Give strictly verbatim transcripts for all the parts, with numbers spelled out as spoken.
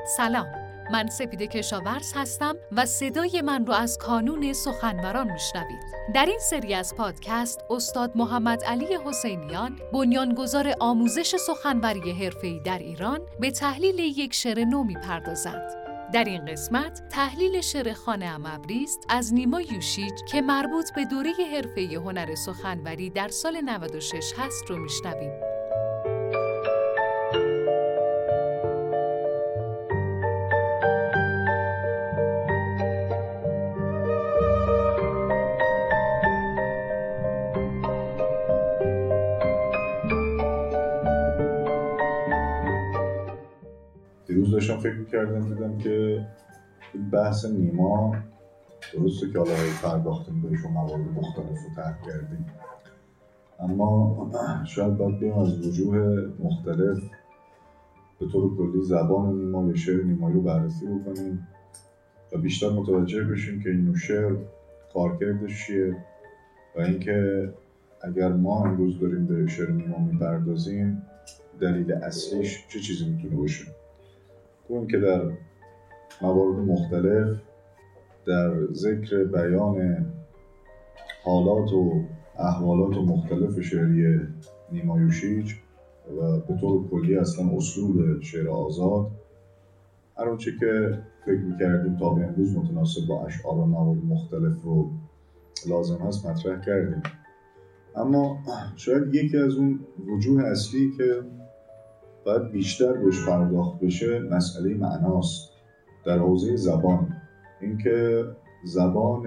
سلام، من سپیده کشاورز هستم و صدای من رو از کانون سخنوران میشنوید. در این سری از پادکست استاد محمد علی حسینیان، بنیانگذار آموزش سخنوری حرفه‌ای در ایران، به تحلیل یک شعر نو میپردازند. در این قسمت تحلیل شعر خانه‌ام ابری است از نیما یوشیج که مربوط به دوره حرفه‌ای هنر سخنوری در سال نود و شش هست رو میشنویم. دیروز داشتم فکر می‌کردم دیدم که بحث نیما درسته که حالا پرداختیم بهش و موارد مختلف رو طرح کردیم، اما شاید باید بیام از وجوه مختلف به طور کلی زبان نیما یا شعر نیمایی رو بررسی بکنیم و بیشتر متوجه بشیم که این نوع شعر کارکردش چیه و اینکه اگر ما امروز داریم به شعر نیما میپردازیم دلیل اصلیش چه چیزی میتونه باشه. اون که در موارد مختلف در ذکر بیان حالات و احوالات و مختلف شعری نیما یوشیج و به طور کلی اصلا اسلوب شعر آزاد هر آنچه که فکر می‌کردیم تا به امروز متناسب با اشعار و موارد مختلف رو لازم هست مطرح کردیم، اما شاید یکی از اون وجوه اصلی که باید بیشتر بهش پرداخت بشه مسئله معناست در حوزه زبان. اینکه زبان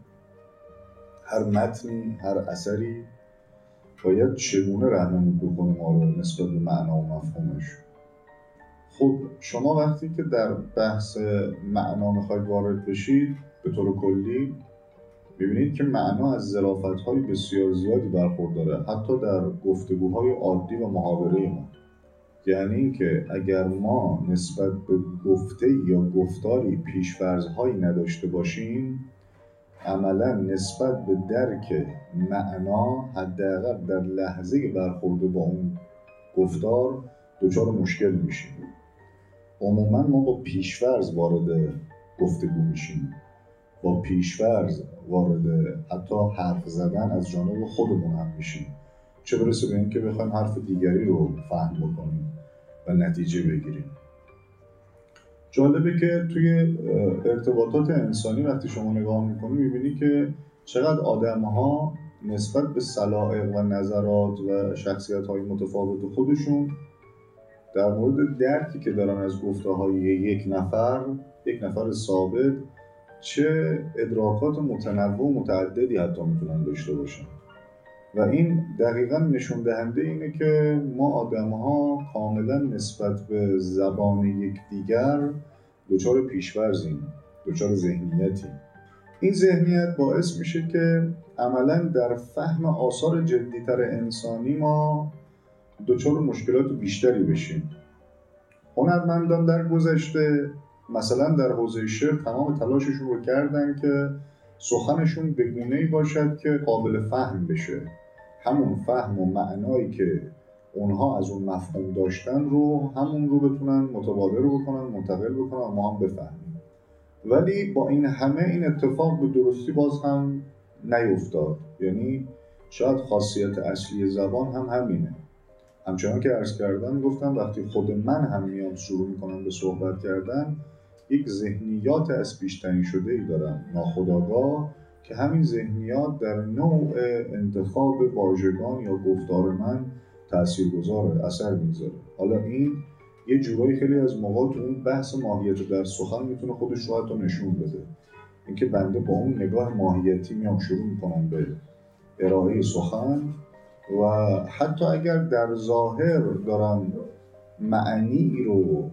هر متنی، هر اثری باید چگونه راهنمایی بکنه ما رو نسبت به معنا و مفهومش. خب شما وقتی که در بحث معنا میخواید وارد بشید به طور کلی ببینید که معنا از ظرافت‌های بسیار زیادی برخورداره، حتی در گفتگوهای عادی و محاوره ما. یعنی اینکه اگر ما نسبت به گفته یا گفتاری پیش‌فرض‌هایی نداشته باشیم، عملاً نسبت به درک معنا حداقل در لحظه برخورد با اون گفتار دچار مشکل میشیم. عموماً ما با پیش‌فرض وارد گفتگو میشیم، با پیش‌فرض وارد حتی حرف زدن از جانب خودمون هم میشیم، چه برسه به این که بخوایم حرف دیگری رو فهم بکنیم و نتیجه بگیریم. جالبه که توی ارتباطات انسانی وقتی شما نگاه میکنی میبینی که چقدر آدم‌ها نسبت به سلایق و نظرات و شخصیت‌های متفاوت خودشون در مورد درکی که دارن از گفته‌های یک نفر یک نفر ثابت چه ادراکات متنوع و متعددی حتی میتونن داشته باشن و این دقیقاً نشون دهنده اینه که ما آدم‌ها کاملاً نسبت به زبان یکدیگر دچار پیش‌فرضیم، دچار ذهنیتیم. این ذهنیت باعث میشه که عملاً در فهم آثار جدی‌تر انسانی ما دچار مشکلات بیشتری بشیم. هنرمندان در گذشته مثلا در حوزه شعر تمام تلاششون رو کردن که سخنشون به گونه‌ای باشد که قابل فهم بشه، همون فهم و معنایی که اونها از اون مفهوم داشتن رو همون رو بتونن متبادر بکنن، منتقل بکنن و ما هم بفهمیم. ولی با این همه این اتفاق به درستی باز هم نیفتاد. یعنی شاید خاصیت اصلی زبان هم همینه. همچنان که عرض کردم گفتم وقتی خود من هم میام شروع میکنم به صحبت کردن یک ذهنیات از پیش تعیین شده‌ای دارم ناخودآگاه که همین ذهنیات در نوع انتخاب واژگان یا گفتار من تاثیرگذاره، اثر میذاره. حالا این یه جورایی خیلی از موقع تو اون بحث ماهیت در سخن میتونه خودش رو حتی نشون بده. اینکه بنده با اون نگاه ماهیتی میام شروع میکنم به ارائه سخن و حتی اگر در ظاهر دارم معنی رو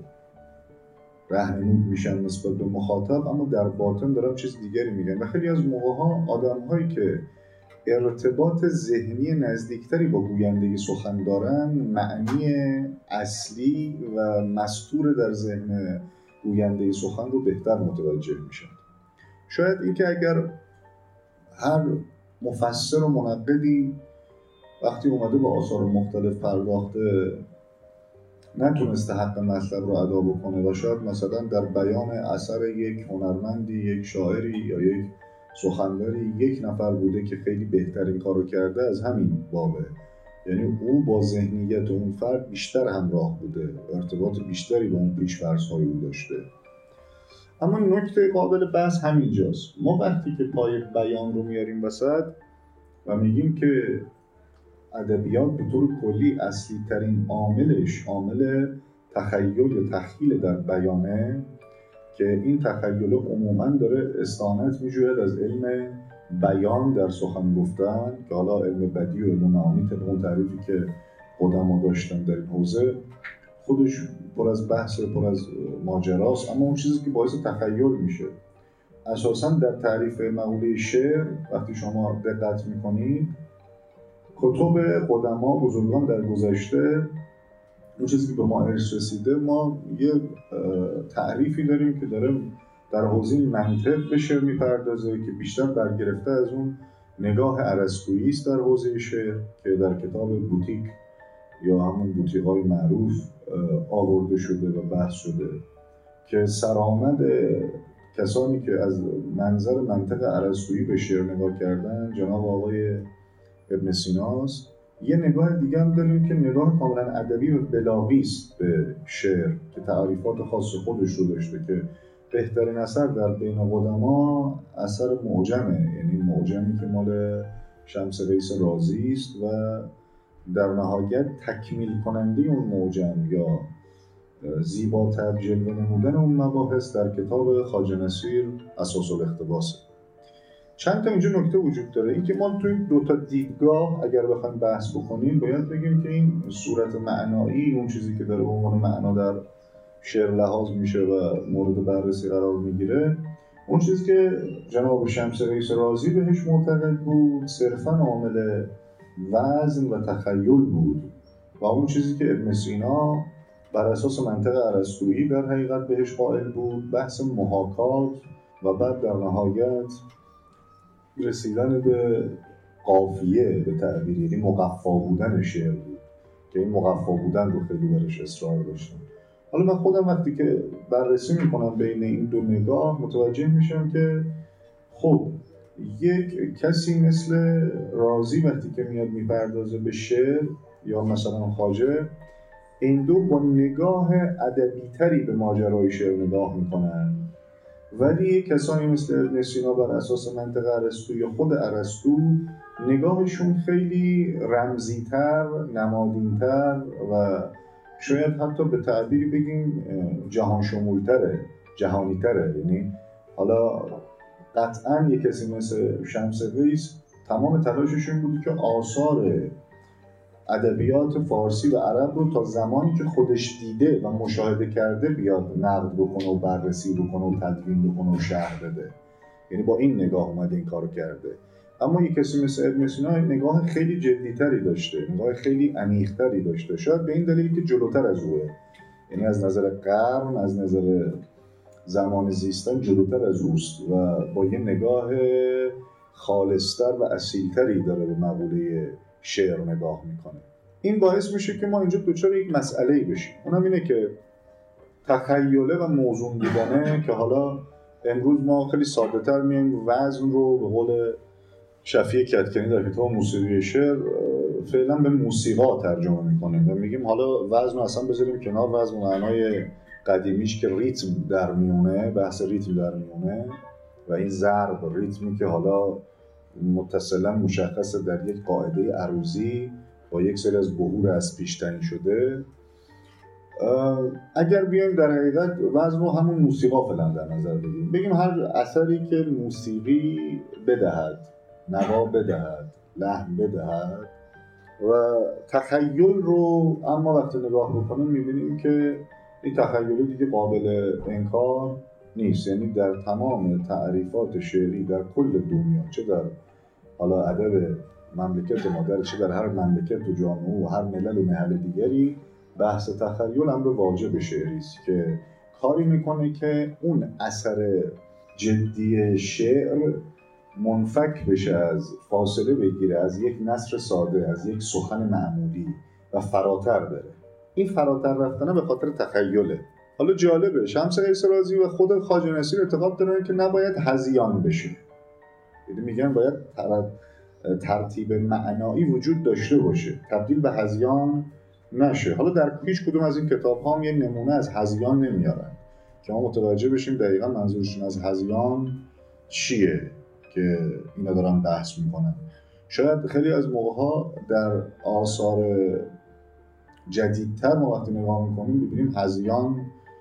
راهنمود میشن نسبت به مخاطب، اما در باطن دارم چیز دیگری میگن و خیلی از موقع‌ها آدم‌هایی که ارتباط ذهنی نزدیکتری با گوینده سخن دارن معنی اصلی و مستور در ذهن گوینده سخن رو بهتر متوجه میشن. شاید این که اگر هر مفسر و منقدی وقتی اومده با آثار مختلف پرداخته نتونسته حق مطلب رو ادا بکنه و شاید مثلا در بیان اثر یک هنرمندی، یک شاعری یا یک سخنوری یک نفر بوده که خیلی بهترین کارو کرده از همین بابه، یعنی او با ذهنیت اون فرد بیشتر همراه بوده، ارتباط بیشتری با اون پیش‌فرض‌های او داشته. اما نکته قابل بحث همینجاست. ما وقتی که پای بیان رو میاریم وسط و میگیم که ادبیات به طور کلی اصلی ترین عاملش عامل تخیل یا تخیل در بیانه، که این تخیل عموماً داره استعانت می‌جوید از علم بیان در سخن گفتن، که حالا علم بدیع و علم معانی طبق اون تعریفی که قدما داشتن در این حوزه خودش پر از بحث، پر از ماجراست. اما اون چیزی که باعث تخیل میشه اساساً در تعریف مقوله شعر وقتی شما دقت میکنید، کتب قدما بزرگان در گذشته، اون چیزی که به ما ارث رسیده، ما یه تعریفی داریم که داره در حوزه منطق به شعر میپردازه که بیشتر برگرفته از اون نگاه ارسطویی است در حوزه شعر که در کتاب بوتیک یا همون بوتیقای معروف آورده شده و بحث شده، که سرآمد کسانی که از منظر منطق ارسطویی به شعر نگاه کردن جناب آقای ابن سیناست. یه نگاه دیگه هم داریم که نگاه کاملا ادبی و بلاغی است به شعر که تعریفات خاص خودش رو داشته، که بهترین اثر در بین قدما اثر معجمه، یعنی معجمی که مال شمس قیس رازی است و در نهایت تکمیل کننده اون معجم یا زیباتر جلوه نمودن اون مباحث در کتاب خواجه نصیر اساس الاقتباسه. چند تا اینجا نکته وجود داره. اینکه ما توی دو تا دیدگاه اگر بخوایم بحث بکنیم باید بگیم که این صورت معنایی، اون چیزی که در عنوان معنا در شعر لحاظ میشه و مورد بررسی قرار میگیره، اون چیزی که جناب شمس قیس رازی بهش معتقد بود صرفاً عامل وزن و تخیل بود و اون چیزی که ابن سینا بر اساس منطق ارسطویی در حقیقت بهش قائل بود بحث محاکات و بعد در نهایت رسیدن به قافیه، به تعبیر، یعنی مقفا بودن شعر بود که این مقفا بودن رو خیلی برش اصرار داشتم. حالا من خودم وقتی که بررسی میکنم بین این دو نگاه متوجه میشم که خب یک کسی مثل رازی وقتی که میاد میپردازه به شعر یا مثلا خواجه، این دو با نگاه ادبی تری به ماجرای شعر نگاه میکنن، ولی کسانی مثل ابن سینا بر اساس منطق ارسطو یا خود ارسطو نگاهشون خیلی رمزی‌تر، نمادین‌تر و شاید حتی به تعبیری بگیم جهان شمول‌تره، جهانی‌تره. یعنی حالا قطعاً یک کسی مثل شمس قیس تمام تلاششون بود که آثار ادبیات فارسی و عرب رو تا زمانی که خودش دیده و مشاهده کرده بیاد نقد بکنه و بررسی بکنه و تدوین بکنه و شرح بده. یعنی با این نگاه اومده این کارو کرده. اما یک کسی مثل ابن سینا نگاه خیلی جدی‌تری داشته، نگاه خیلی عمیق‌تری داشته، شاید به این دلیل که جلوتر از اوه، یعنی از نظر قرن، از نظر زمان زیستن جلوتر از اوست و با یه نگاه خالص‌تر و اصیل‌تری داره به مقوله شعر نگاه میکنه. این باعث میشه که ما اینجا دوچار یک مسئله‌ای بشیم، اونم اینه که تخیله و موزون بودنه، که حالا امروز ما خیلی ساده تر میایم وزن رو به قول شفیع کدکنی در کتاب موسیقی شعر فعلا به موسیقا ترجمه میکنیم و میگیم حالا وزن رو اصلا بذاریم کنار، وزن معنای قدیمیش که ریتم در میونه، بحث ریتم در میونه و این ضرب ریتمی که حالا متصلا مشخصه در یک قاعده عروضی با یک سری از بهور از پیش تعیین شده. اگر بیایم در حقیقت وزن رو همون موسیقا فعلا در نظر بگیریم، بگیم هر اثری که موسیقی بدهد، نوا بدهد، لحن بدهد و تخیل رو اما وقتی نگاه بکنیم میبینیم که این تخیل دیگه قابل انکار نیست. یعنی در تمام تعریفات شعری در کل دنیا، چه در حالا ادب مملکت ما، در چه در هر مملکت و جامعه و هر ملل و نهل دیگری، بحث تخیل امر واجب شعری است که کاری میکنه که اون اثر جدی شعر منفک بشه، از فاصله بگیره از یک نثر ساده، از یک سخن معمولی و فراتر بره. این فراتر رفتنه به خاطر تخیله. حالا جالبه شمس قیس رازی و خود خواجه نصیر اعتقاد دارن که نباید هذیان بشه، یعنی میگن باید ترتیب معنایی وجود داشته باشه، تبدیل به هذیان نشه. حالا در هیچ کدوم از این کتاب ها هم یه نمونه از هذیان نمیارن که ما متوجه بشیم دقیقا منظورشون از هذیان چیه که اینا دارن بحث میکنن. شاید خیلی از موقعها در آثار جدیدتر ما وقتی نگاه میکنیم ببینیم هذیان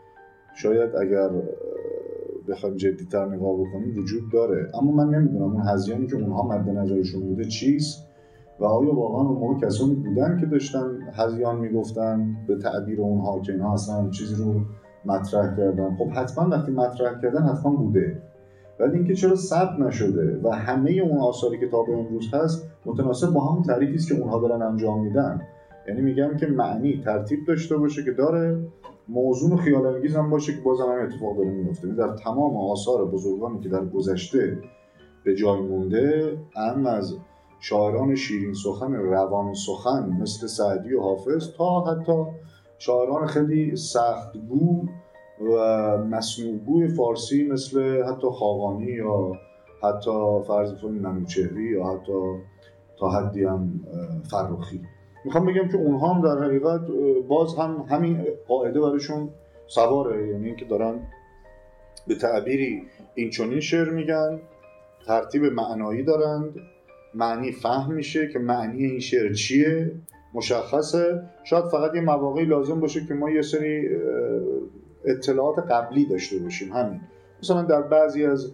شاید اگر بخوایم جدی‌تر نگاه بکنیم وجود داره، اما من نمیدونم اون هذیانی که اونها مد نظرشون بوده چیست و آیا واقعا اون موقع کسانی بودن که داشتن هذیان میگفتن به تعبیر اونها که اینها اصلا چیزی رو مطرح کردن. خب حتما وقتی مطرح کردن حتما بوده، ولی اینکه چرا ثبت نشده و همه اون آثاری که تا به امروز هست متناسب با همون تعریفی است که اونها دارن انجام میدن. یعنی میگم که معنی ترتیب داشته باشه که داره، موضوع و خیال انگیز هم باشه که بازم هم اتفاق داره میفته. در تمام آثار بزرگانی که در گذشته به جای مونده، هم از شاعران شیرین سخن روان سخن مثل سعدی و حافظ تا حتی شاعران خیلی سختگو و مسنودگوی فارسی مثل حتی خاقانی یا حتی فرض کنید منوچهری یا حتی تا حدی هم فرخی، میخوام بگم که اونها هم در حقیقت باز هم همین قاعده براشون سواره، یعنی اینکه دارن به تعبیری این چنین شعر میگن، ترتیب معنایی دارند، معنی فهم میشه که معنی این شعر چیه مشخصه. شاید فقط یه مواقعی لازم باشه که ما یه سری اطلاعات قبلی داشته باشیم، همین. مثلا در بعضی از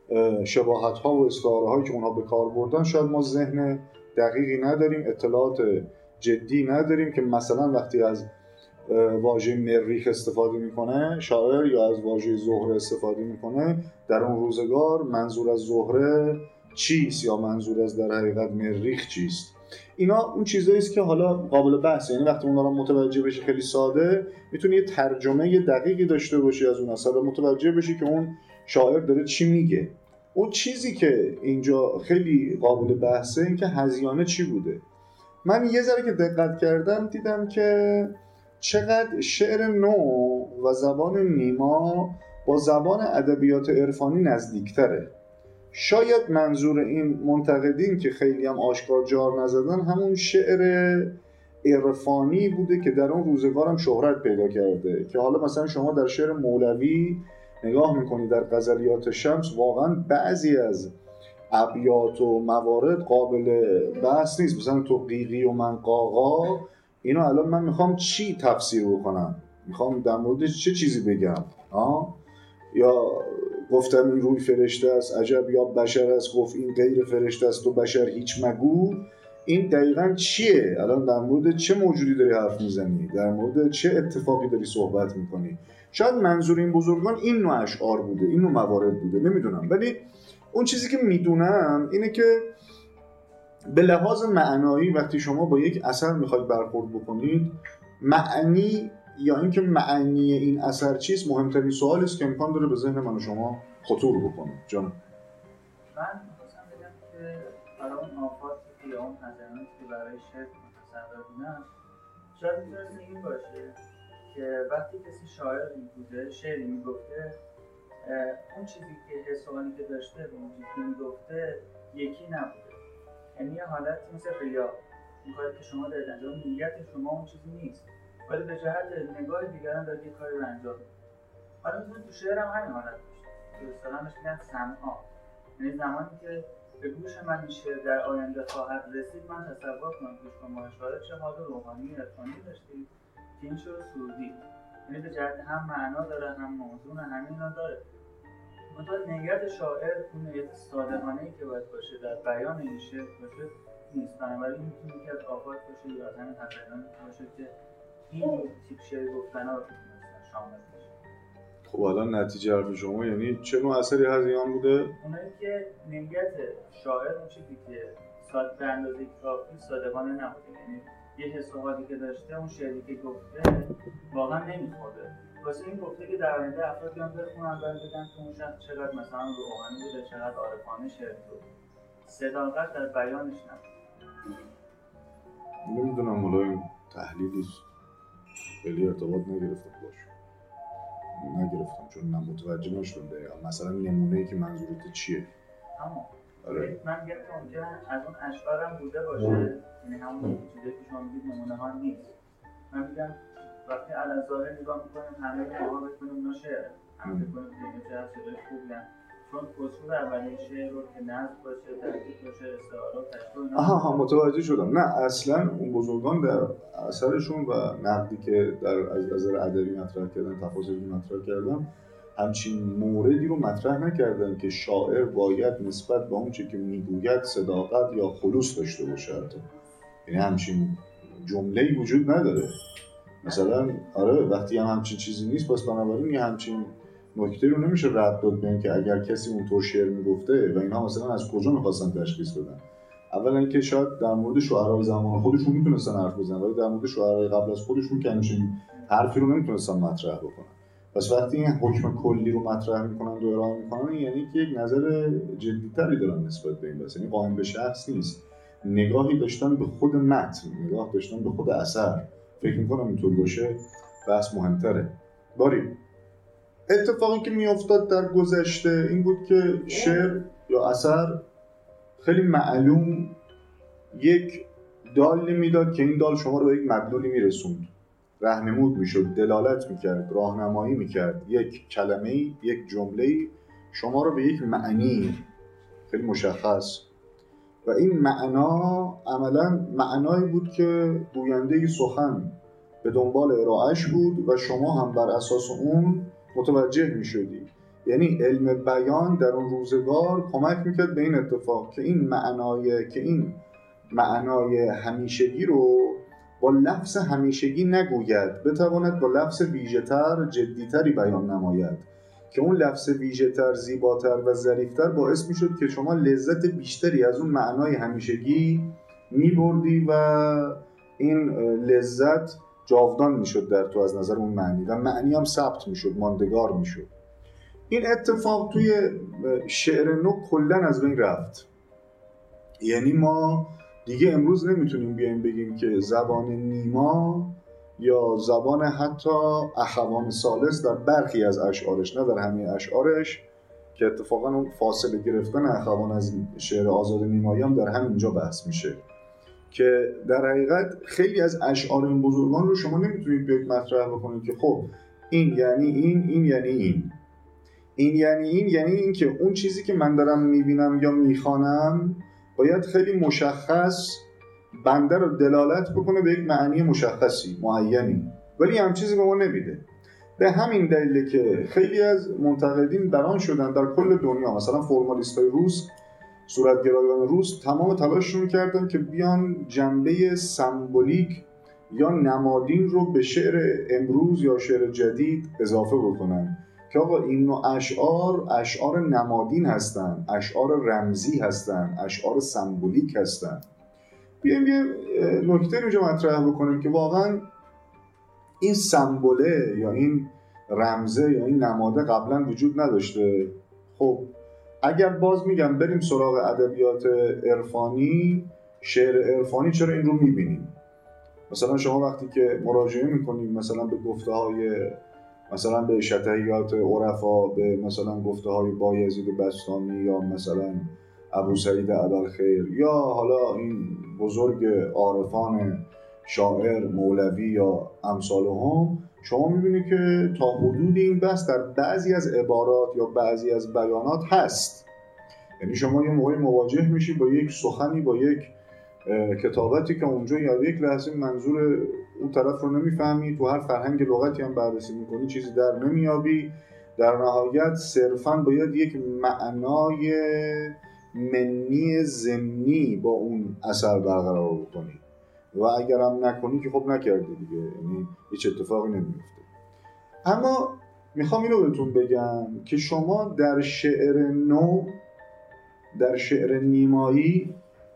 شباهت ها و استعاره هایی که اونها به کار بردن شاید ما ذهن دقیقی نداریم، اطلاعات جدی نداریم که مثلا وقتی از واژه مریخ استفاده میکنه شاعر یا از واژه زهره استفاده میکنه، در اون روزگار منظور از زهره چیست یا منظور از در حقیقت مریخ چیست. اینا اون چیزایی است که حالا قابل بحثه، یعنی وقتی اون رو متوجه بشی خیلی ساده میتونی یه ترجمه دقیقی داشته باشی از اون اثر و متوجه بشی که اون شاعر داره چی میگه. اون چیزی که اینجا خیلی قابل بحثه این که هذیانه چی بوده. من یه ذره که دقت کردم دیدم که چقدر شعر نو و زبان نیما با زبان ادبیات عرفانی نزدیکتره. شاید منظور این منتقدین که خیلی هم آشکار جار نزدن همون شعر عرفانی بوده که در اون روزگار هم شهرت پیدا کرده، که حالا مثلا شما در شعر مولوی نگاه میکنید در غزلیات شمس واقعا بعضی از ابیات و موارد قابل بحث نیست. مثلا تو قیقی و من قاقا، اینو الان من میخوام چی تفسیر بکنم، میخوام در مورد چه چیزی بگم آه؟ یا گفتم این روی فرشته است عجب یا بشر است، گفت این غیر فرشته است و بشر هیچ مگو. این دقیقاً چیه؟ الان در مورد چه موجودی داری حرف میزنی؟ در مورد چه اتفاقی داری صحبت میکنی؟ شاید منظور این بزرگان این نوع اشعار بوده، این نوع موارد بوده، نمیدونم. ولی اون چیزی که میدونم اینه که به لحاظ معنایی وقتی شما با یک اثر میخواید برخورد بکنید، معنی یا اینکه معنی این اثر چیست مهمترین سوالی است که امکان داره به ذهن من و شما خطور بکنه. جان من می‌خواستم بگم که برای اون آفات یا اون هزینه‌ای که برای شعر متصور بودن، شاید می‌تونست این باشه که وقتی کسی شاعر می‌بوده، شعری می‌گفته، اون چیزی که حس و حالی که داشته و اون چیزی که می‌گفته یکی نبوده. یعنی یه حالت مثل ریا، این کاری که شما دارید انجام نیت شما اون چیزی نیست، ولی به جهت نگاه دیگران دارید یه کاری رو انجام میدید. حالا می‌تونه تو شعر هم همین حالت باشه. به اصطلاح بهش میگن سمعا. یعنی زمانی که به گوش من این شعر در آینده خواهد رسید، من تصور کنم که شما شاعر چه حال روحانی عرفانی داشتید که این شعر سرودید. یعنی به جهت هم معنا داره، هم موضوع، همینا داره. منتها نیت شاعر اون نیت صادقانه‌ای که باید باشه در بیان این شعر باشه نیست. بنابراین میتونه که از آفات باشه یا از همین هزینه‌ای باشه که این تیپ شعر گفتن ها رو میتونستن شامل بشه. خب الان نتیجه حرف شما یعنی چه نوع اثری هذیان بوده؟ اونایی که نیت شاعر اون چیزی که ساد به اندازه کافی صادقانه نبوده، یعنی یه حس و حالی که داشته اون شعری که گفته واقعا نمیخورده، واسه این گفته که در آینده افراد بیان بخونن و بگن که اون شخص چقدر مثلا روحانی بوده، چقدر عارفانه شعر بود، صداقت در بیانش نبود. نمیدونم، مولا این تحلیلی خیلی ارتباط نگرفتم باش نگرفتم چون من متوجه نشدم دقیقا مثلا نمونه‌ای که منظورت چیه. اما آره من میگم که ممکنه از اون اشعارم بوده باشه، یعنی همون چیزی که شما میگید نمونه ها نیست. من میگم وقتی علی ظاهر نگاه میکنیم همه ما بکنیم اونا شعره، همه بکنیم دیگه چه چیزای خوبی هست، چون اصول اولیه شعر رو که نظم باشه، ترتیب باشه، استعارات، تشبیه اینا. آها ها متوجه شدم. نه اصلا اون بزرگان در اثرشون و نقدی که در از نظر ادبی مطرح کردن، تفاسیری مطرح کردن، همچین موردی رو مطرح نکردن که شاعر باید نسبت به اون چه که میگوید صداقت یا خلوص داشته باشه. یعنی همچین جمله‌ای وجود نداره. مثلا آره وقتی هم همچین چیزی نیست پس بنابراین یه همچین نکته رو نمیشه ربط داد به اینکه اگر کسی اونطور شعر میگفته و اینا مثلا از کجا میخواستن تشخیص بدن. اولا اینکه شاید در مورد شعرای زمان خودشون میتونستن حرف بزنن ولی در مورد شعرای قبل از خودشون که همچین حرفی رو نمیتونستن مطرح بکنن. پس وقتی این حکم کلی رو مطرح میکنن و ارائه میکنن یعنی که یک نظر جدی‌تری دارن نسبت به این بحث، یعنی قائم به شخص نیست، نگاهی داشتن به خود متن، نگاه داشتن به خود اثر. فکر میکنم اینطور باشه بحث مهمتره. باری اتفاقی که میافتاد در گذشته این بود که شعر یا اثر خیلی معلوم یک دال میداد که این دال شما رو به یک مدلولی میرسوند، راهنمود میشد، دلالت میکرد، راهنمایی میکرد. یک کلمه‌ای، یک جمله‌ای شما رو به یک معنی خیلی مشخص و این معنا عملاً معنایی بود که گوینده سخن به دنبال ارائهش بود و شما هم بر اساس اون متوجه میشدی. یعنی علم بیان در اون روزگار کمک میکرد به این اتفاق که این معنای که این معنای همیشگی رو با لفظ همیشگی نگوید، بتواند با لفظ ویژه‌تر، جدی‌تری بیان نماید که اون لفظ ویژه‌تر، زیباتر و ظریف‌تر باعث میشد که شما لذت بیشتری از اون معنای همیشگی میبردی و این لذت جاودان میشد در تو از نظر اون معنی و معنی هم ثبت میشد، ماندگار میشد. این اتفاق توی شعر نو کلاً از بین رفت. یعنی ما دیگه امروز نمیتونیم بیایم بگیم که زبان نیما یا زبان حتی اخوان ثالث در برخی از اشعارش، نه در همه اشعارش، که اتفاقا اون فاصله گرفتن اخوان از شعر آزاد نیمایی هم در همینجا بحث میشه که در حقیقت خیلی از اشعار این بزرگان رو شما نمیتونید بیاید مطرح بکنید که خب این یعنی این، این یعنی این، این یعنی این، یعنی این که اون چیزی که من دارم میبینم یا میخوانم باید خیلی مشخص بنده رو دلالت بکنه به یک معنی مشخصی معینی، ولی هم چیزی به ما نمیده. به همین دلیله که خیلی از منتقدین بران شدن در کل دنیا، مثلا فرمالیستای روس، صورتگرایان روس، تمام تلاششون کردن که بیان جنبه سمبولیک یا نمادین رو به شعر امروز یا شعر جدید اضافه بکنن که آقا این نوع اشعار اشعار نمادین هستن، اشعار رمزی هستن، اشعار سمبولیک هستن. بیایم یه نکته رو مطرح بکنیم که واقعا این سمبوله یا این رمزه یا این نماده قبلا وجود نداشته. خب اگر باز میگم بریم سراغ ادبیات عرفانی، شعر عرفانی، چرا این رو میبینیم؟ مثلا شما وقتی که مراجعه میکنیم مثلا به گفته های مثلا به شطحیات عرفا، به مثلا گفته های بایزید بستامی یا مثلا ابو سعید ابوالخیر یا حالا این بزرگ عارفان شاعر مولوی یا امثالهم، شما میبینید که تا حدود این بحث در بعضی از عبارات یا بعضی از بیانات هست. یعنی شما یه موقعی مواجه میشی با یک سخنی، با یک کتابتی که اونجا یا یک لحظه منظور اون طرف رو نمیفهمی، تو هر فرهنگ لغتی هم بررسی میکنی چیزی در نمیابی، در نهایت صرفاً باید یک معنای منی ضمنی با اون اثر برقرار بکنی و اگرم نکنی که خب نکردی دیگه، یعنی هیچ اتفاقی نمیفته. اما میخوام اینو بهتون بگم که شما در شعر نو، در شعر نیمایی،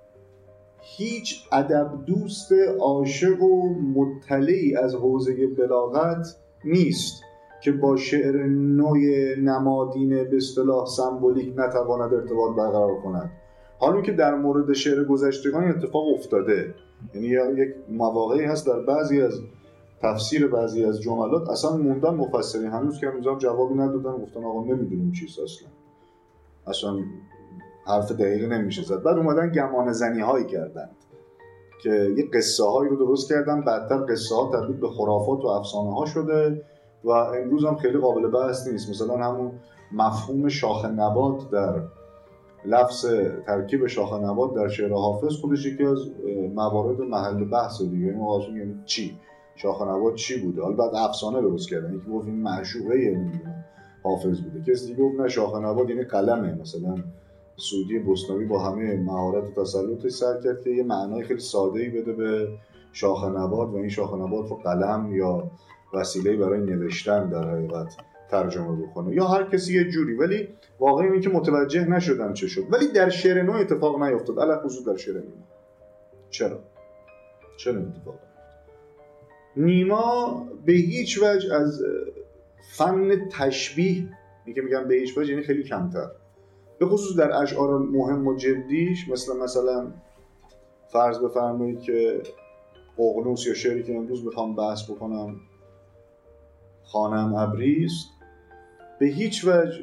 هیچ ادب دوست عاشق و مطلعی از حوزه بلاغت نیست که با شعر نوع نمادین به اصطلاح سمبولیک نتواند ارتباط برقرار کند. حالا که در مورد شعر گذشتگان اتفاق افتاده، یعنی یک مواقعی هست در بعضی از تفسیر بعضی از جملات اصلا موندن مفسرین هنوز که هنوز هم جوابی ندادن، گفتن آقا نمیدونیم چیست اصلا اصلا حرف دقیقی نمیشه زد. بعد اومدن گمان زنی هایی کردند که یه قصه هایی رو درست کردن، بعدتر قصه ها تبدیل به خرافات و افسانه ها شده و امروز هم خیلی قابل بحث نیست. مثلا همون مفهوم شاخ نبات در لفظ ترکیب شاخ نبات در شعر حافظ خودش یکی از موارد محل بحث دیگه. یعنی واقعا یعنی چی شاخ نبات چی بوده؟ حالا بعد افسانه درست کردن، یکی گفت این معشوقه نمیدونم حافظ بوده، کسی دیگه گفت نه شاخ نبات یعنی قلمه. مثلا سعودی بوسنوی با همه مهارت و تسلطش سعی کرد که یه معنای خیلی ساده‌ای بده به شاخ نبات و این شاخ نبات رو قلم یا وسیله‌ای برای نوشتن در حقیقت ترجمه بکنه یا هر کسی یه جوری. ولی واقعا اینه که متوجه نشدن چه شد. ولی در شعر نو اتفاق نیفتاد، علاوه خصوص در شعر نیما. چرا؟ چرا اتفاق نیفتاد؟ نیما به هیچ وجه از فن تشبیه، میگه میگم به هیچ وجه یعنی خیلی کمتر، به خصوص در اشعار مهم و جدیش، مثل مثلا فرض بفرمایید که ققنوس یا شعری که امروز میخوام بحث بکنم خانم ابریست، به هیچ وجه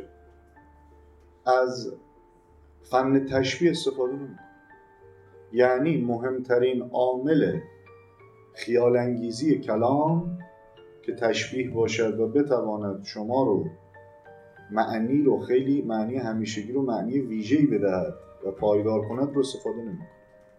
از فن تشبیه استفاده نمیکنه. یعنی مهمترین عامل خیال انگیزی کلام که تشبیه باشد و بتواند شما رو معنی رو خیلی معنی همیشگی رو معنی ویژه‌ای بدهد و پایدار کند رو استفاده نمیکنه.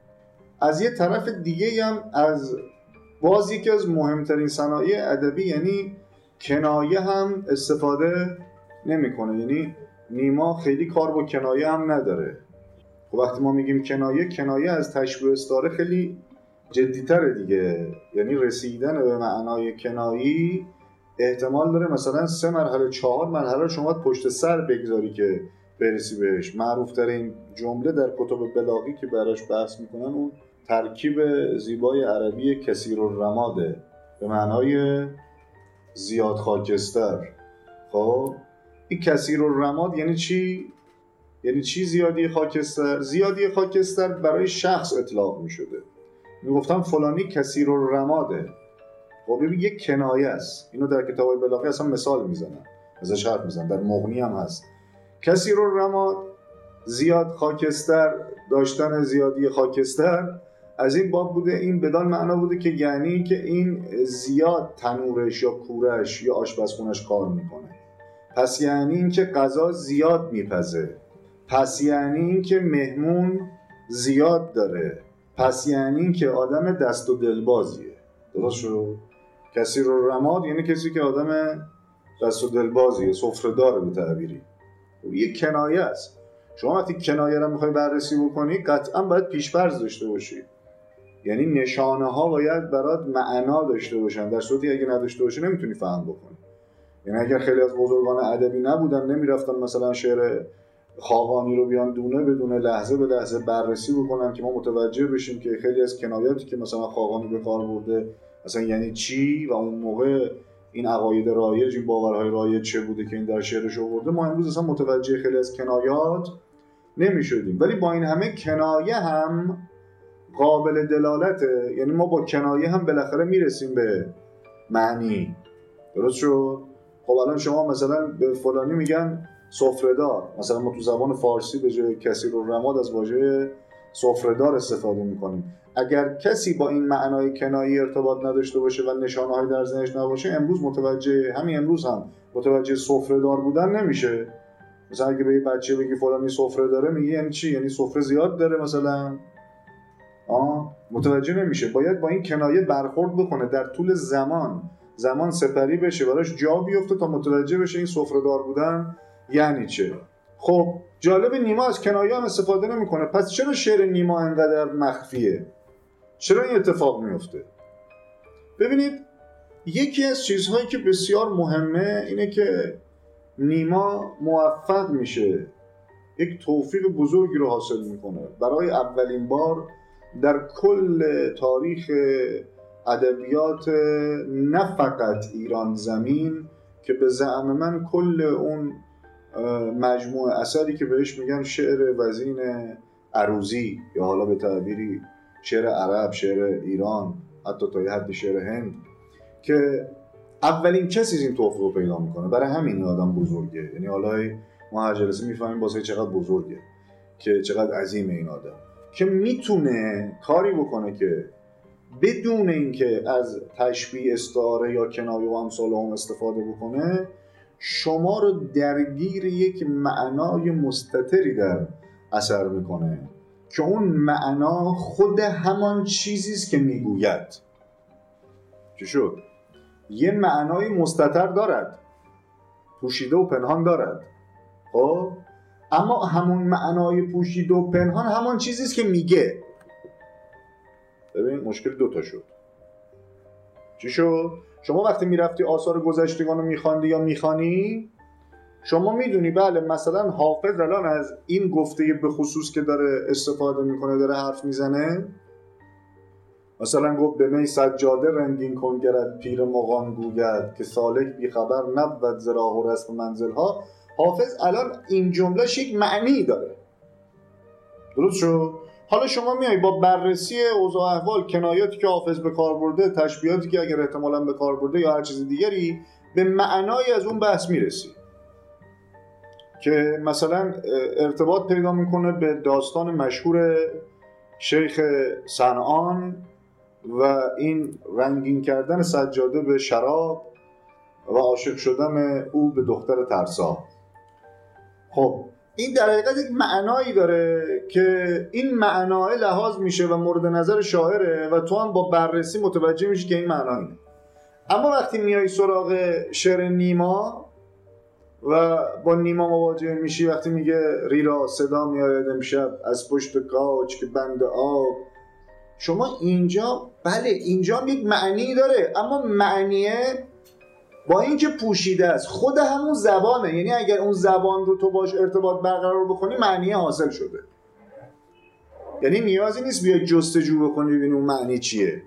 از یه طرف دیگه هم از باز یکی از مهمترین صنایع ادبی یعنی کنایه هم استفاده نمیکنه. یعنی نیما خیلی کار با کنایه هم نداره. خب وقتی ما میگیم کنایه، کنایه از تشبیه استعاره خیلی جدی‌تره دیگه. یعنی رسیدن به معنای کنایی احتمال داره مثلا سه مرحله چهار مرحله رو شما پشت سر بگذاری که برسی بهش. معروف ترین جمله در کتب بلاغی که براش بحث میکنن اون ترکیب زیبای عربی کثیر الرماده به معنای زیاد خاکستر. خب این کثیر الرماد یعنی چی؟ یعنی چی زیادی خاکستر؟ زیادی خاکستر برای شخص اطلاق میشده، میگفتم فلانی کثیر الرماده. خب ببین یک کنایه است. اینو در کتابای بلاغی اصلا مثال میزنن، ازش حرف میزنن، در مغنی هم هست. کثیر الرماد زیاد خاکستر، داشتن زیادی خاکستر از این باب بوده، این بدان معنا بوده که یعنی که این زیاد تنورش یا کورش یا آشپزخونش کار میکنه، پس یعنی این که غذا زیاد میپزه، پس یعنی این که مهمون زیاد داره، پس یعنی این که آدم دست و دلبازیه. درست شد؟ کثیر الرماد یعنی کسی که آدم دست و دلبازیه، سفره‌داره به تعبیری. یک کنایه است. شما وقتی کنایه رو میخوای بررسی بکنی قطعا باید پیش‌فرض داشته باشی. یعنی نشانه ها باید برات معنا داشته باشن، در صورتی اگه نداشته باشی نمیتونی فهم بکنی. یعنی اگر خیلی از بزرگان ادبی نبودن، نمیرفتن مثلا شعر خاقانی رو بیان دونه بدونه لحظه به لحظه بررسی بکنن که ما متوجه بشیم که خیلی از کنایاتی که مثلا خاقانی به کار برده مثلا یعنی چی و اون موقع این عقاید رایج، این باورهای رایج چه بوده که این در شعرش آورده، ما امروز اصلا متوجه خیلی از کنایات نمیشدیم. ولی با این همه کنایه هم قابل دلالته. یعنی ما با کنایه هم بالاخره میرسیم به معنی. درست شد؟ خب الان شما مثلا به فلانی میگن سفره‌دار، مثلا ما تو زبان فارسی به جای کثیر الرماد از واژه سفره‌دار استفاده میکنیم. اگر کسی با این معنای کنایی ارتباط نداشته باشه و نشانه‌هایی در ذهنش نباشه، امروز متوجه همین امروز هم متوجه سفره‌دار بودن نمیشه. مثلا اگه به یه بچه بگی فلانی سفره داره، میگی یعنی چی؟ یعنی سفره زیاد داره مثلا. آه متوجه نمیشه. باید با این کنایه برخورد بکنه، در طول زمان زمان سپری بشه، براش جا بیفته تا متوجه بشه این سفره دار بودن یعنی چه. خب جالب، نیما از کنایه هم استفاده نمیکنه. پس چرا شعر نیما اینقدر مخفیه؟ چرا این اتفاق میفته؟ ببینید، یکی از چیزهایی که بسیار مهمه اینه که نیما موفق میشه یک توفیق بزرگی رو حاصل میکنه. برای اولین بار در کل تاریخ ادبیات نه فقط ایران زمین که به زعم من کل اون مجموعه اثری که بهش میگن شعر وزین عروضی یا حالا به تعبیری شعر عرب، شعر ایران، حتی تا یه حد شعر هند، که اولین کسی این توفیق رو پیدا میکنه. برای همین این آدم بزرگه. یعنی حالا ما هر جلسه میفهمیم واسه چقدر بزرگه، که چقدر عظیمه این آدم، که میتونه کاری بکنه که بدون اینکه از تشبیه، استعاره یا کنایه و امثال هم استفاده بکنه، شما رو درگیر یک معنای مستتری در اثر میکنه که اون معنا خود همان چیزیست که میگوید. چی شد؟ یه معنای مستتر دارد، پوشیده و پنهان دارد، خب اما همون معنای پوشیده و پنهان همان چیزیست که میگه. ببین مشکل دوتا شد. چی شد؟ شما وقتی میرفتی آثار گذشتگان رو میخواندی یا میخوانی، شما میدونی بله مثلا حافظ الان از این گفته به خصوص که داره استفاده میکنه، داره حرف میزنه، مثلا گفت به می سجاده رنگین کن گرد پیر مغان گوید که سالک بی خبر نبود ز راه و رسم منزل ها. حافظ الان این جملهش یک معنی داره، درست شد؟ حالا شما میای با بررسی اوضاع احوال، کنایاتی که حافظ به کار برده، تشبیهاتی که اگر احتمالاً به کار برده یا هر چیز دیگری، به معنای از اون بحث میرسی که مثلا ارتباط پیدا میکنه به داستان مشهور شیخ صنعان و این رنگین کردن سجاده به شراب و عاشق شدن او به دختر ترسا. خب این در حقیقت یک معنایی داره که این معنای لحاظ میشه و مورد نظر شاعره و تو هم با بررسی متوجه میشی که این معنایی نه. اما وقتی میای سراغ شعر نیما و با نیما مواجه میشی، وقتی میگه ریرا صدا میآید امشب از پشت کاج که بند آب، شما اینجا بله اینجا هم یک معنی داره، اما معنیه با اینکه پوشیده است خود همون زبانه. یعنی اگر اون زبان رو تو باش ارتباط برقرار بکنی معنی حاصل شده. یعنی نیازی نیست بیای جستجو بکنی ببینی اون معنی چیه.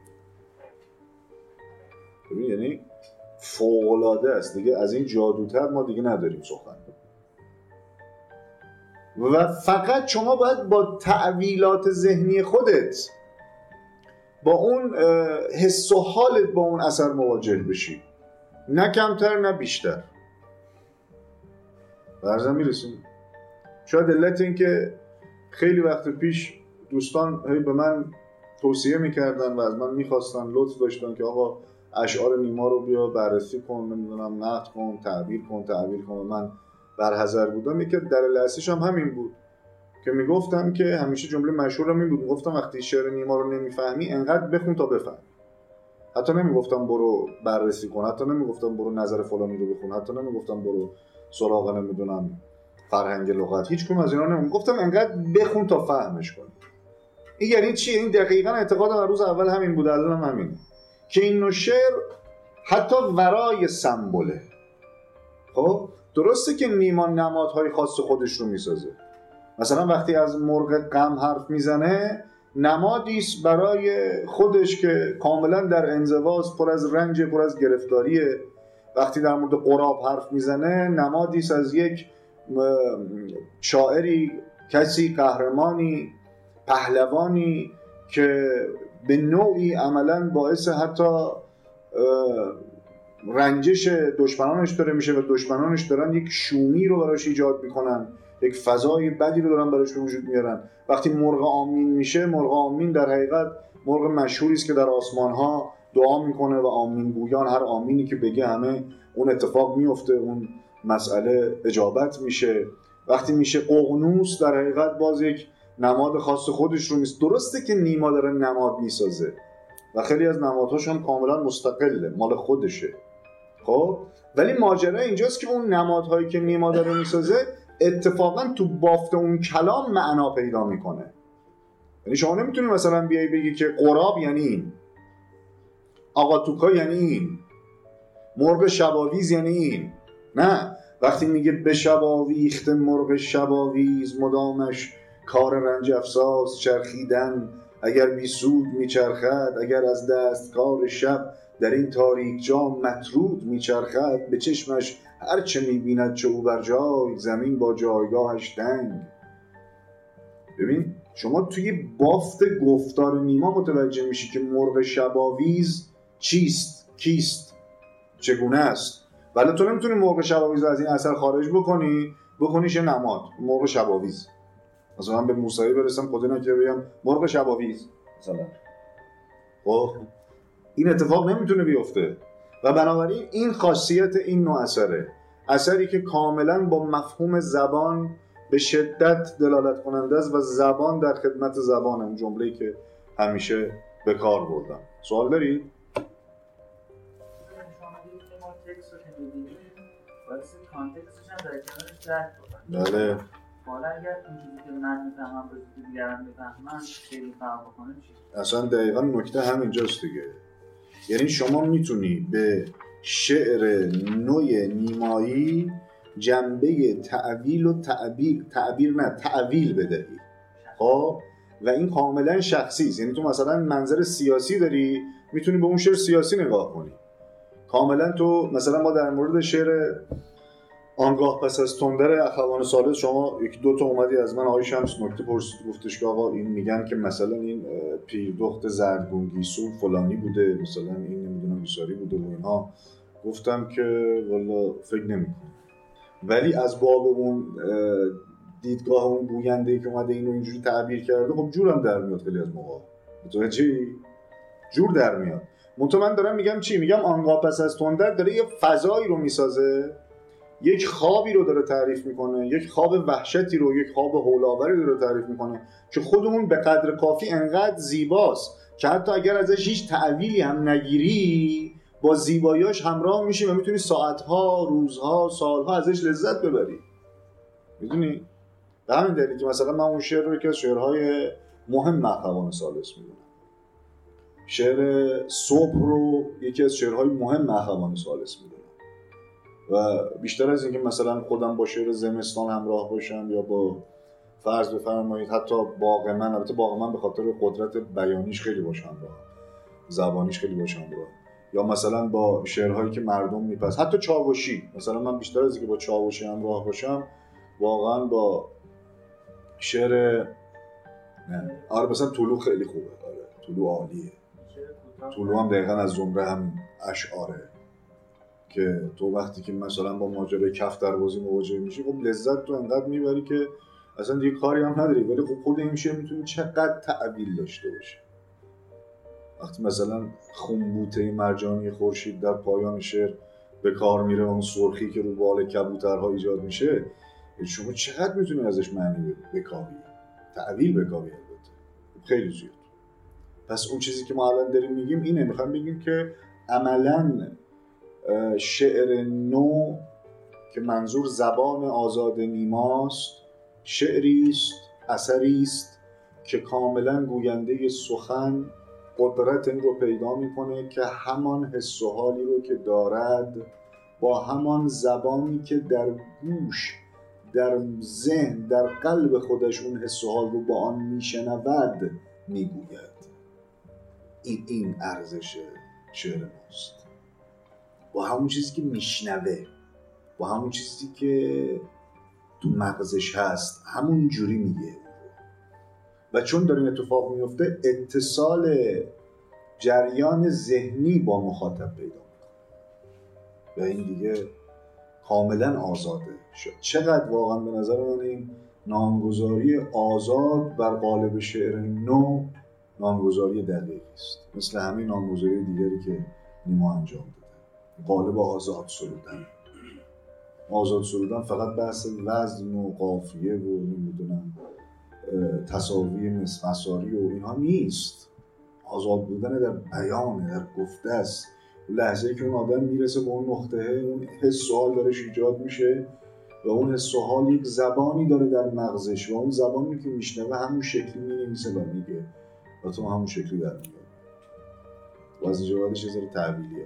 ببین یعنی فوق‌العاده است دیگه، از این جادوتر ما دیگه نداریم سخن. و فقط شما باید با تعویلات ذهنی خودت با اون حس و حالت با اون اثر مواجه بشی، نه کمتر نه بیشتر. برزن میرسیم. شاید علت این که خیلی وقت پیش دوستان هی به من توصیه میکردن و از من میخواستن، لطف داشتن که آقا اشعار نیما رو بیا بررسی کن، نمیدونم نقد کن، تعبیر کن، تعبیر کن. من برحذر بودم. یکی دلیل اصلیش هم همین بود که میگفتم که همیشه جمله مشهورم این بود، میگفتم وقتی شعر نیما رو نمیفهمی انقدر بخون تا بفهم. حتی نمیگفتم برو بررسی کن، حتی نمیگفتم برو نظر فلانی رو بخون، حتی نمیگفتم برو سراغ نمیدونم فرهنگ لغت، هیچ کدوم از اینا نمیگفتم، انقدر بخون تا فهمش کن. این یعنی چی؟ این دقیقاً اعتقادم از روز اول همین بود، الانم همینه که این نوع شعر حتی ورای سمبوله. خب درسته که نیما نمادهای خاص خودش رو میسازه. مثلا وقتی از مرغ غم حرف میزنه، نمادیست برای خودش که کاملا در انزواست، پر از رنج، پر از گرفتاریه. وقتی در مورد غراب حرف میزنه، نمادیست از یک شاعری، کسی قهرمانی، پهلوانی که به نوعی عملا باعث حتی رنجش دشمنانش داره میشه و دشمنانش دارن یک شومی رو براش ایجاد میکنن، یک فضای بدی رو دارن براش به وجود میارن. وقتی مرغ آمین میشه، مرغ آمین در حقیقت مرغ مشهوری است که در آسمان ها دعا میکنه و آمین گویان هر آمینی که بگه همه اون اتفاق میفته، اون مسئله اجابت میشه. وقتی میشه ققنوس، در حقیقت باز یک نماد خاص خودش رو میست. درسته که نیما داره نماد میسازه و خیلی از نمادهاش هم کاملا مستقله، مال خودشه، خب ولی ماجرا اینجاست که اون نمادهایی که نیما داره میسازه اتفاقا تو بافت اون کلام معنا پیدا میکنه. یعنی شما نمیتونی مثلا بیای بگی که قراب یعنی این، آقا توکا یعنی این، مرغ شباویز یعنی این. نه، وقتی میگه به شباویخت مرغ شباویز مدامش کار رنج افساس چرخیدن، اگر بی سود میچرخد، اگر از دست کار شب در این تاریک جا مطرود میچرخد، به چشمش هرچه میبیند چه او بر جای، زمین با جایگاهش تنگ. ببین شما توی بافت گفتار نیما متوجه میشی که مرغ شباویز چیست، کیست، چگونه است. ولی تو نمیتونی مرغ شب‌آویز از این اثر خارج بکنی بکنیش نماد مرغ شب‌آویز. مثلا من به موسوی برسم خدا نکنه بگم مرغ شب‌آویز مثلا، خب این اتفاق نمیتونه بیفته. و بنابراین این خاصیت این نوع اثره، اثری که کاملا با مفهوم زبان به شدت دلالت کننده است و زبان در خدمت زبان، اون جمله‌ای که همیشه به کار بردم. سوال دارید؟ بله. حالا اگر اون چیزی که من میفهمم به چیزی دیگران میفهمن خیلی فرق بکنه چی؟ اصلا دقیقاً نکته همینجاست دیگه. یعنی شما میتونی به شعر نوع نیمایی جنبه تعویل و تعبیر تعبیر نه تعویل بدهی، خب و این کاملا شخصی است. یعنی تو مثلا منظر سیاسی داری میتونی به اون شعر سیاسی نگاه کنی کاملا. تو مثلا ما در مورد شعر آنگاه پس از تندر اخوان ثالث شما یک دو تا اومدی از من آقای شمس نکته پرسید، گفتش که آقا این میگن که مثلا این پیردخت زردگونگیسو فلانی بوده، مثلا این نمیدونم بیساری بوده و اینها. گفتم که والا فکر نمی‌کنم، ولی از باب اون دیدگاه اون گوینده‌ای که اومده اینو اینجوری تعبیر کرده خب جورم در میاد. خیلی از موقع متوجهی؟ جور در میاد. منتها من دارم میگم چی؟ میگم آنگاه پس از تندر داره یه فضایی رو میسازه، یک خوابی رو داره تعریف میکنه، یک خواب وحشتی رو، یک خواب هول‌آوری داره تعریف میکنه که خودمون به قدر کافی انقدر زیباست که حتی اگر ازش هیچ تعبیری هم نگیری با زیباییاش همراه میشی و میتونی ساعتها، روزها، سالها ازش لذت ببری. میدونی؟ به همین دلیل که مثلا من اون شعر رو یکی از شعرهای مهم اخوان ثالث میدونم. شعر صبح رو یکی از شعرهای مهم اخوان ثالث میدونم. و بیشتر از اینکه مثلا خودم با شعر زمستان همراه باشم یا با فرض بفرمایید حتی باغ من، البته باغ من به خاطر قدرت بیانیش خیلی باشه همراه، زبانیش خیلی باشه همراه، یا مثلا با شعرهایی که مردم میپس، حتی چاوشی، مثلا من بیشتر از اینکه با چاوشی همراه باشم واقعا با شعر نه آره مثلا طلوع خیلی خوبه، آره طلوع عالیه. طلوع هم دقیقاً از زمره هم اشعاره که تو وقتی که مثلا با ماجرای کف دروازی مواجه میشی خب لذت تو انقدر میبری که اصلا دیگه کاری هم نداری، ولی خب خود این شعر میتونه چقدر تعبیل داشته باشه. وقتی مثلا خنبوطه مرجانی خورشید در پایان شعر به کار میره، اون سرخی که رو بال کبوترها ایجاد میشه، شما چقدر میتونی ازش معنی بکاوی، تعبیل بکاوی. البته خیلی زیاد. پس اون چیزی که ما الان داریم میگیم اینه، میخوام بگیم که عملاً شعر نو که منظور زبان آزاد نیماست، شعری است، اثری است که کاملا گوینده سخن قدرت این رو پیدا میکنه که همان حس و حالی رو که دارد با همان زبانی که در گوش، در ذهن، در قلب خودش اون حس و حال رو با آن میشنود میگوید. این این ارزش شعر ماست، با همون چیزی که میشنوه، با همون چیزی که تو مغزش هست همون جوری میگه. و چون داره این اتفاق میفته اتصال جریان ذهنی با مخاطب پیدا میکنه و این دیگه کاملا آزاده شد. چقدر واقعا به نظر من این نامگذاری آزاد بر قالب شعر نو نامگذاری دقیقی است، مثل همین نامگذاری دیگری که نیما انجام داده. قالب آزاد سرودن، آزاد سرودن فقط بحث وزن و قافیه و نمیدونم تساوی مساری و اینها نیست. آزاد بودن در بیان، در گفته است. لحظه‌ای که اون آدم میرسه به اون نقطه، اون حس و حال درش ایجاد میشه و اون حس و حال یک زبانی داره در مغزش و اون زبانی که میشنوه همون شکلی مینویسه و میگه و تو همون شکلی در میاد و از اینجا بعدش یه ذره تعبیلی ها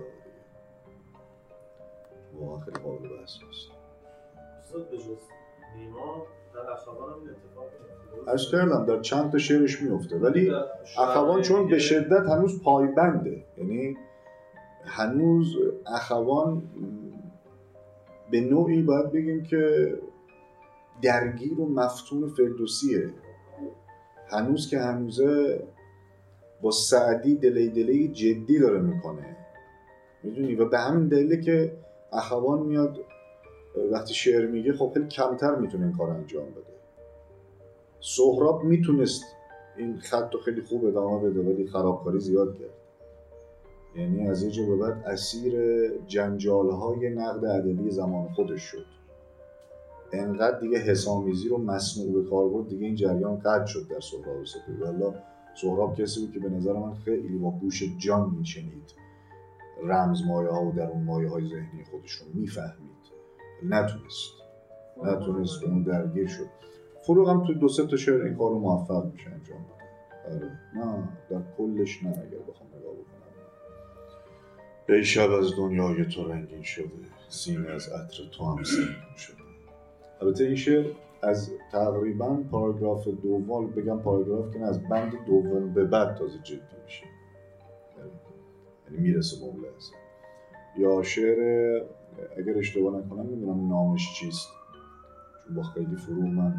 واقعا خیلی قابل بحث است. استاد به جز نیما در اخوان هم این اتفاق میفته؟ عرض کردم در چند تا شعرش میفته، ولی اخوان چون به شدت هنوز پایبنده، یعنی هنوز اخوان به نوعی باید بگیم که درگیر و مفتون فردوسیه. هنوز که هنوزه با سعدی دلی دلی جدی داره میکنه میدونی. و به همین دلیله که اخوان میاد وقتی شعر میگه خب خیلی کمتر میتونه این کار انجام بده. سهراب میتونست این خط رو خیلی خوب ادامه بده ولی خرابکاری زیاد کرد. یعنی از یه جا به بعد اسیر جنجال‌های نقد ادبی زمان خودش شد. انقدر دیگه حسامیزی رو مصنوع به کار برد دیگه این جریان قطع شد در سهراب سپهری. والله سهراب کسی بود که به نظر من خیلی با گوش جان میشنید رمزمایه ها و درون مایه های ذهنی خودش رو میفهمید. نتونست نتونست به اون درگیر شد. فروغ هم تو دو سه تا شعر این کار رو موفق میشه انجام بده. آره نه در کلش نه. اگر بخوام نگاه بکنم ای شب از دنیای تو رنگین شده، سینه از عطر تو هم سنگین شده. البته این شعر از تقریبا پاراگراف دوم، بگم پاراگراف که نه، از بند دوم به بعد تازه جدی میشه، یعنی میرسه به اون لحظه. یا شعر اگر اشتباه نکنم نمیدونم نامش چیست چون با خیلی فروغ من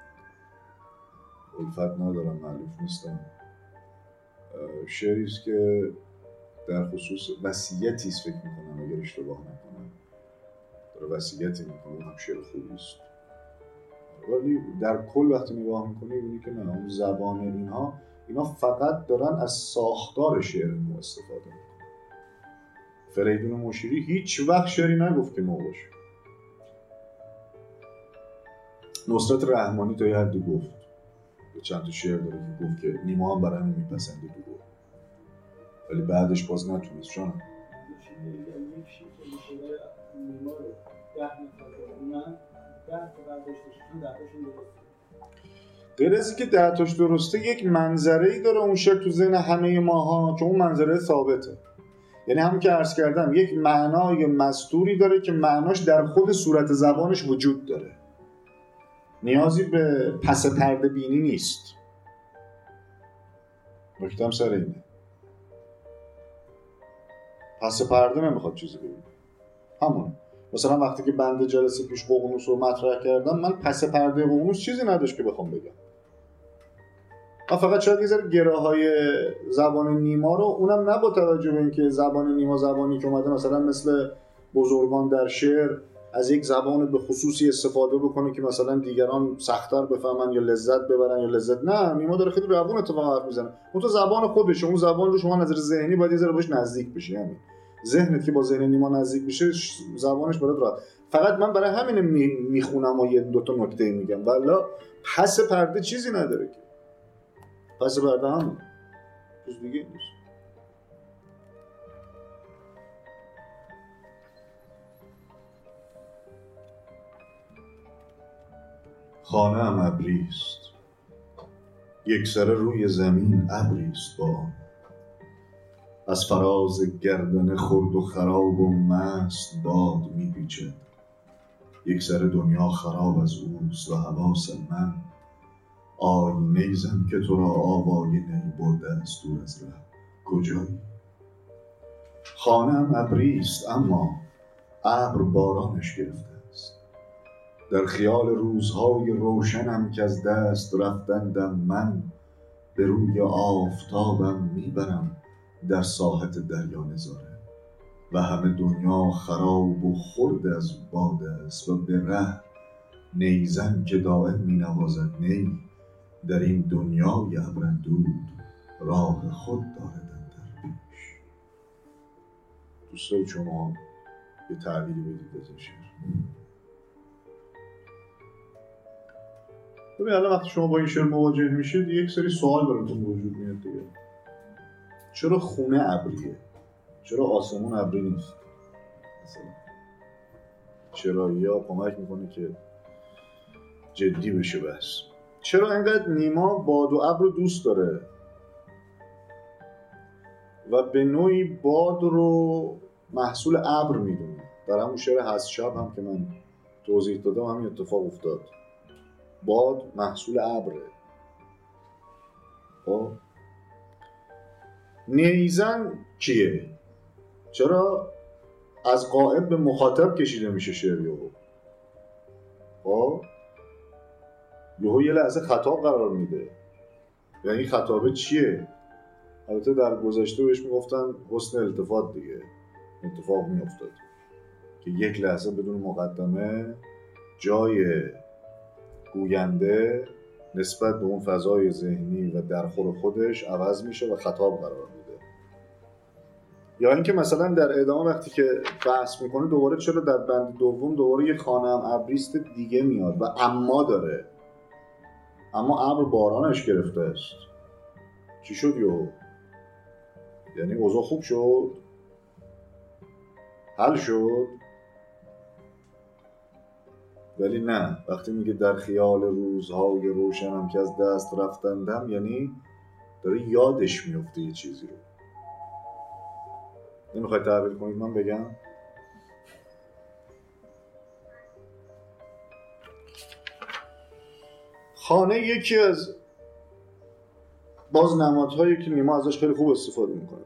الفت ندارم، معلوف نیستم. شعریست که در خصوص وصیتی است فکر میکنم اگر اشتباه نکنم، داره وصیتی میکنه، هم شعر خوبی است. ولی در کل وقتی نگاه میکنی میبینی که نه، اون زبان اینها اینا فقط دارن از ساختار شعر نو استفاده میکنن. فریدون مشیری هیچ وقت شعری نگفت که نو باشه. نصرت رحمانی تا یه حدی گفت، چند تا شعر داره که گفت که نیما هم برای همین میپسنده دروغ، ولی بعدش باز نتونست. چون یک شیء که میشه نیما رو ده نفر من ده تا برداشتشون ده تاشون درسته. غیر از اینکه ده تاش درسته، یک منظره‌ای داره اون شعر تو ذهن همه ماها، چون اون منظره ثابته. یعنی همون که عرض کردم یک معنای مستوری داره که معناش در خود صورت زبانش وجود داره، نیازی به پس پرده بینی نیست. نکتم سر اینه، پس پرده نمیخواد چیزی ببینه، همونه. مثلا وقتی که بنده جلسه پیش ققنوس رو مطرح کردم، من پس پرده ققنوس چیزی نداشت که بخوام بگم. من فقط شاید یه ذره گره‌های زبان نیما رو، اونم نه با توجه به اینکه زبان نیما زبانی که اومده مثلا مثل بزرگان در شعر از یک زبان به خصوصی استفاده بکنه که مثلا دیگران سخت‌تر بفهمن یا لذت ببرن یا لذت، نه، نیما داره خیلی روون اتفاقا حرف میزنه. اون تو زبان خودشه، اون زبان رو شما نظر ذهنی باید یه ذره باش نزدیک بشی. یعنی ذهنت که با ذهن نیما نزدیک بشه زبانش برات راحت. فقط من برای همین میخونم و یه دو تا نکته میگم، والا پس پرده چیزی نداره که. پس پرده همون چیز دیگه نیست. خانه ام ابریست، یک سره روی زمین ابریست با، از فراز گردن خرد و خراب و مست باد میپیچد. یک سر دنیا خراب از اوست و حواس من آینه زن که تو را آواینه برده است دور از ره. کجایی؟ خانه ام ابریست اما ابر بارانش گرفته است. در خیال روزهای روشنم که از دست رفتندم من، به روی آفتابم میبرم در ساحت دریا نظاره. و همه دنیا خراب و خرد از باد است و به ره نیزن که دائم می نوازد نی، در این دنیای ابرندود راه خود دارد در پیش. دوستان شما یه تعبیری بدید از این شعر. ببین الان وقتی شما با این شعر مواجه میشید یک سری سوال براتون وجود میاد دیگه. چرا خونه ابریه؟ چرا آسمون ابری نیست؟ مثلا چرا یا کمک میکنه که جدی بشه بس. چرا اینقدر نیما باد و ابر رو دوست داره و به نوعی باد رو محصول ابر میدونه؟ در همون شعر هست شب هم که من توضیح دادم همین اتفاق افتاد. باد محصول ابره. خب نیزن کیه؟ چرا از غائب به مخاطب کشیده میشه شعر یهو؟ خب یهو یه لحظه خطاب قرار میده. یعنی خطابه چیه؟ البته در گذشته بهش میگفتن حسن التفات دیگه. اتفاق میافتاد که یک لحظه بدون مقدمه جای گوینده نسبت به اون فضای ذهنی و درخور خودش عوض میشه و خطاب قرار میده. یا اینکه مثلا در ادامه وقتی که بحث میکنه دوباره چرا در بند دوم دوباره یه خانه هم ابریست دیگه میاد و اما داره، اما ابر بارانش گرفته است. چی شد یو؟ یعنی اوضاع خوب شد؟ حل شد؟ ولی نه، وقتی میگه در خیال روزهای روشنم که از دست رفتندم، یعنی داره یادش میفته یه چیزی رو. نمیخوای تعبیر کنید من بگم؟ خانه یکی از باز نمادهایی که نیما ازش خیلی خوب استفاده میکنه.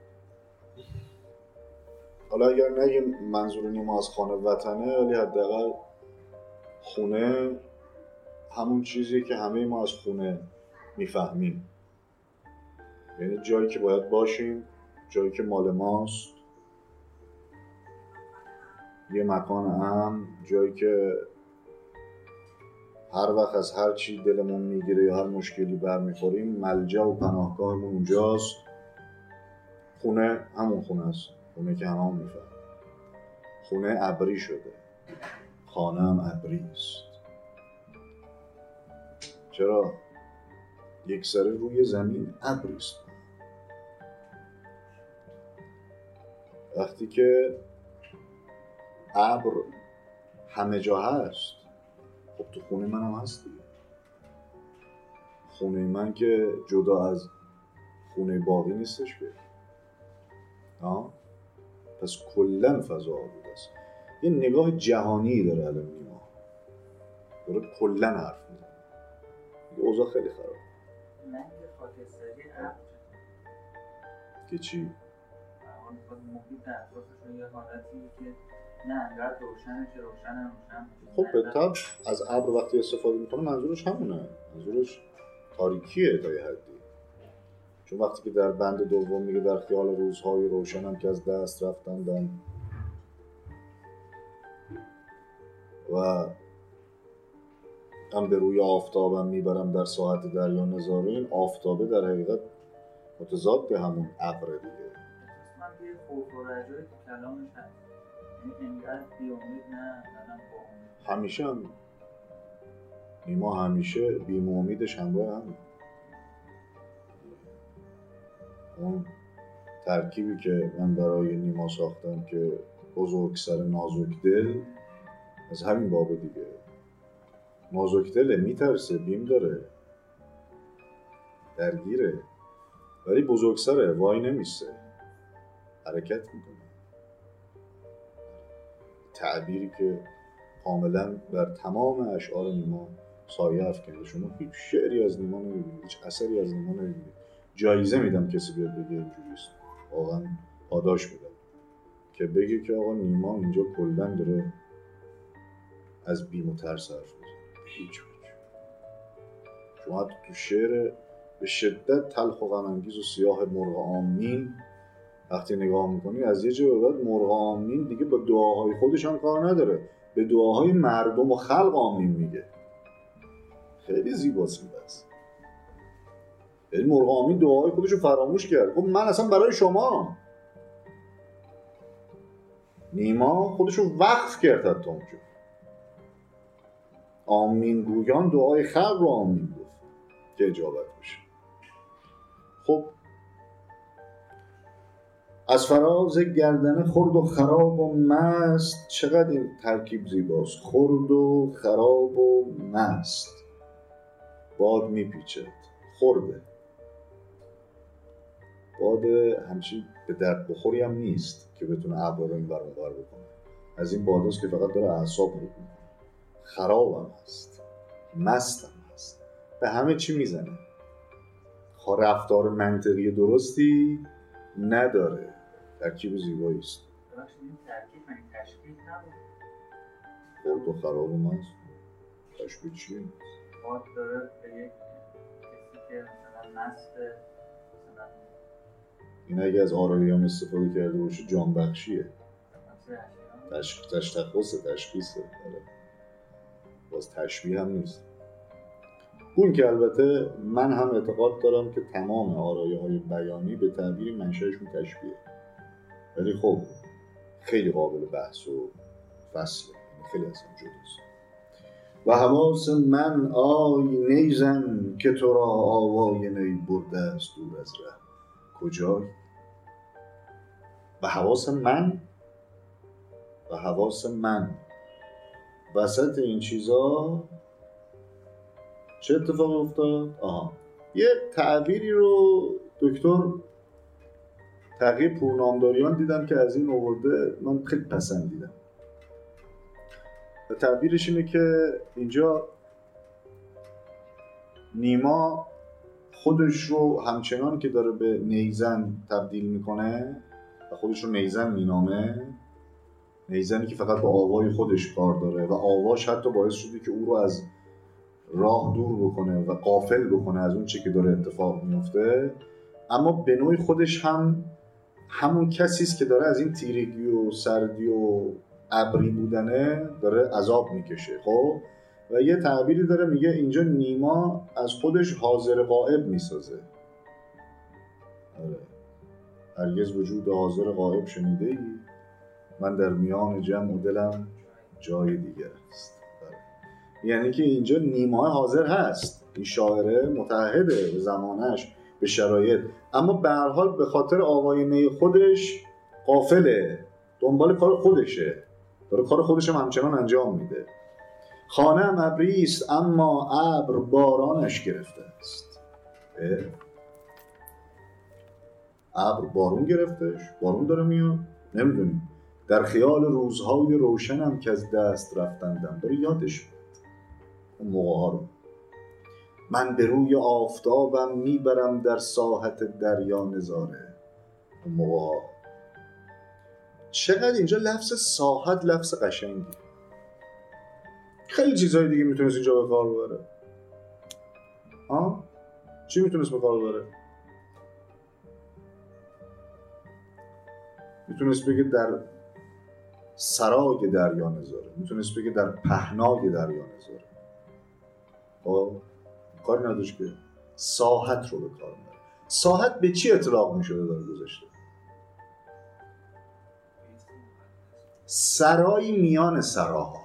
حالا اگر نگیم منظور نیما از خانه وطنه، ولی حداقل خونه همون چیزیه که همه ما از خونه میفهمیم، یعنی جایی که باید باشیم، جایی که مال ماست، یه مکان امن، جایی که هر وقت از هر چی دلمون میگیره یا هر مشکلی برمیخوریم ملجا و پناهگاهمون اونجاست. خونه همون خونه است، خونه که همه هم میفهم. خونه ابری شده، خانه هم ابری است. چرا؟ یک سره روی زمین ابری است. وقتی که ابر همه جا هست، خب تو خونه من هم هست دیگه. خونه من که جدا از خونه باقی نیستش که. آه؟ پس کلن فضا آلوده است. یه نگاه جهانی داره الان نیما، داره کلن حرف میزنه. یه اوضاع خیلی خراب. من یه خاکستری ابر که چی؟ اون خود محیط اطرافشون یه حالتیه که نه انقدر روشنه که روشن روشن. خب به طب از ابر وقتی استفاده میکنه منظورش همونه، منظورش تاریکیه تا یه حدی. چون وقتی که در بند دوم میگه در خیال روزهای روشنم که از دست رفتندم و هم به روی آفتابم میبرم در ساعت دریا نظاره، این آفتابه در حقیقت متضاد به همون ابر دیگه. من یه خوف و رجایی تو کلامش هست، یعنی اینقدر بی‌امید نه نه با امید. همیشه هم نیما همیشه بیم و امیدش همراه هم. اون ترکیبی که من برای نیما ساختم که بزرگ سر نازک دل، از همین بابه دیگه. نازک دله، میترسه، بیم داره، درگیره، ولی بزرگ سره، وای نمیسته، حرکت میکنه. تعبیری که کاملا بر تمام اشعار نیما سایه افکنده. شما هیچ شعری از نیما نمیبینید، هیچ اثری از نیما نمیبینید. جایزه میدم کسی بیاد بگه اینجوریست، واقعا پاداش میدم که بگه که آقا نیما اینجا کلا داره از بیم و ترس حرف میزنه. هیچ وجه. شما حتی تو شعر به شدت تلخ و غم‌انگیز و سیاه مرغ آمین وقتی نگاه میکنی، از یه جا به بعد مرغ آمین دیگه با دعاهای خودش هم کار نداره، به دعاهای مردم و خلق آمین میگه. خیلی زیباست این بس. یعنی مرغ آمین دعاهای خودش رو فراموش کرد. خب من اصلا برای شما. نیما خودش رو وقف کرد حتی اونجا. آمین گویان دعای خلق رو آمین گفت که اجابت بشه. خب از فراز گردنه خرد و خراب و مست، چقدر این ترکیب زیباست. خرد و خراب و مست، باد میپیچد، خرده، باد همچین به درد بخوری هم نیست که بتونه ابر رو این ور اون ور بکنه. از این باداست که فقط داره اعصاب رو میکنه. خراب هم هست، مست هم هست، به همه چی میزنه. رفتار منطقی درستی نداره. ترکیب زیبایی است. ببخشید این ترکیب من تشبیه نبود. خرد و خراب و مست تشبیه چیه؟ باد داره به یک کسی که مثلا مست مثلا این اگه از آراییان استفاده کرده باشه جانبخشیه، تشخیص تشخیصه. باز تشبیه هم نیست. اون که البته من هم اعتقاد دارم که تمام آرایه‌های بیانی به تعبیر منشأشون تشبیه، ولی خب خیلی قابل بحث و فصله، خیلی اصلا جداست. و حواس من آی نیزن که تو را آوای نی برده است دور از ره کجای. و حواس من و حواس من وسط این چیزا چه اتفاقی افتاد؟ آها یه تعبیری رو دکتر تقی پورنامداریان دیدم که از این آورده، من خیلی پسندیدم. تعبیرش اینه که اینجا نیما خودش رو همچنان که داره به نیزن تبدیل میکنه و خودش رو نیزن مینامه، نیزنی که فقط با آوای خودش کار داره و آواش حتی باعث شده که او رو از راه دور بکنه و غافل بکنه از اون چی که داره اتفاق میفته، اما به نوعی خودش هم همون کسی است که داره از این تیرگی و سردی و ابری بودنه داره عذاب میکشه. خب و یه تعبیری داره میگه اینجا نیما از خودش حاضر غائب میسازه. آره. هرگز وجود حاضر غائب شنیده ای؟ من در میان جمع و دلم جای دیگر است. آره. یعنی که اینجا نیما حاضر هست، این شاعره متعهده به زمانش به شرایط، اما به هر حال به خاطر آواینه خودش غافله، دنبال کار خودشه، داره کار خودش هم همچنان انجام میده. خانه ام ابری است اما ابر بارانش گرفته است. ابر بارون گرفتش، بارون داره میاد، نمیدونیم. در خیال روزهای روشنم که از دست رفتندم، داره یادش میاد اون موقع ها رو. من به روی آفتابم میبرم در ساحت دریا نظاره. اون موقع ها چقدر اینجا لفظ ساحت لفظ قشنگی. خیلی چیزهای دیگه میتونست اینجا به کار ببره. ها؟ چی میتونست به کار ببره؟ میتونست بگه در سرای دریا نظاره، میتونست بگه در پهنای دریا نظاره. خب کاری نداشت که ساحت رو به کار ببره. ساحت به چی اطلاق میشده داره گذاشته؟ سرای میان سراها،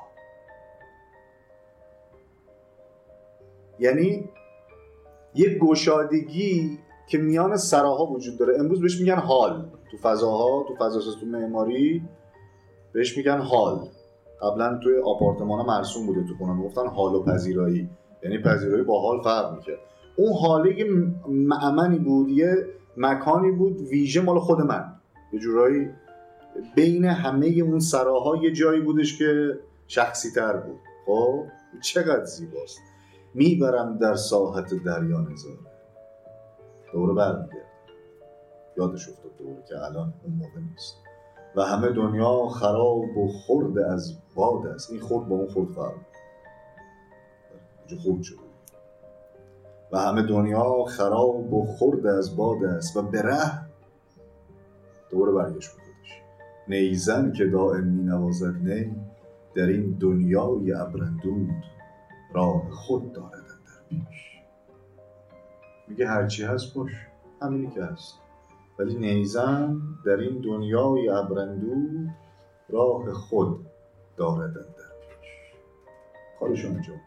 یعنی یک گشادگی که میان سراها وجود داره. امروز بهش میگن هال، تو فضاها، تو فضاساز، تو معماری بهش میگن هال. قبلا توی آپارتمان مرسوم بوده، تو خونه میگفتن هال و پذیرایی، یعنی پذیرایی با هال فرق میکرد. اون حاله یه معمنی بود، یه مکانی بود ویژه مال خود من، یه جورایی بین همه اون سراها یه جایی بودش که شخصی تر بود. خب چقدر زیباست. میبرم در ساحت دریا نظاره. دوره برمیگرد، یادش افتاد دوره که الان اون موقع نیست و همه دنیا خراب و خرد از باد است. این خرد با اون خرد فرق اینجا خرد شده و همه دنیا خراب و خرد از باد است و بره دوره برگشت بودش. نیزن که دائم می نوازد نی در این دنیای ابرندود راه خود دارد در پیش. میگه هرچی هست باش، همینی که هست، ولی نیزن در این دنیای ابرندود راه خود دارد در پیش. کارشون انجام.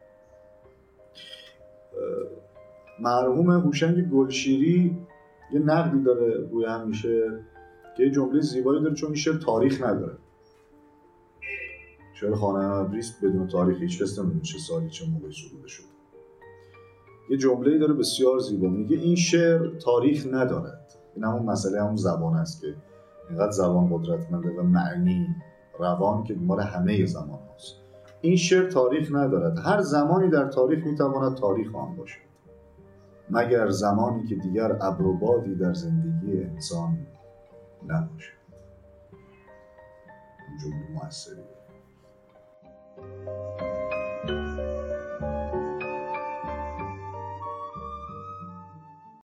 مرحوم هوشنگ گلشیری یه نقدی داره روی همیشه که یه جمله زیبایی داره، چون این شعر تاریخ نداره. شعر خانه ابریست بدون تاریخ، هیچ کس نمیدونه چه سالی چه موقعی سروده شد. یه جمله‌ای داره بسیار زیبا، میگه این شعر تاریخ ندارد. این همون مسئله همون زبان است که اینقدر زبان قدرتمنده و معنی روان که مال همه زمان هست. این شعر تاریخ ندارد، هر زمانی در تاریخ میتواند تاریخ آن باشد، مگر زمانی که دیگر ابر و بادی در زندگی انسان نباشد. جمله موثریه.